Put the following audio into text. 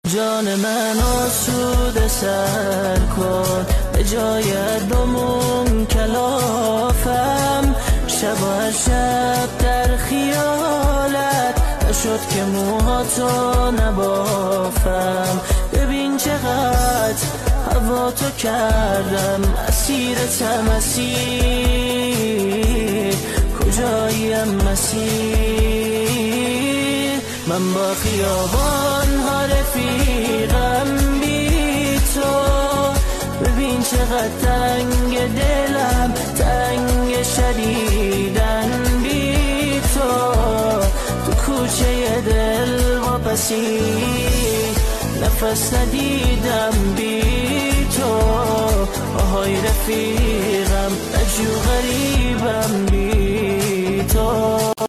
جان من آسوده سر کن، به جای دومون کلافم. شب و شب در خیالت نشد که موهاتو نبافم. ببین چقدر هوا تو کردم اسیرتم اسیر، کجاییم مسیر؟ من با خیابان ها رفیقم بی تو. ببین چقدر تنگ دلم، تنگ شدیدن بی تو. تو کوچه دل واپسی نفس ندیدم بی تو. آهای رفیقم عجو غریبم بی تو.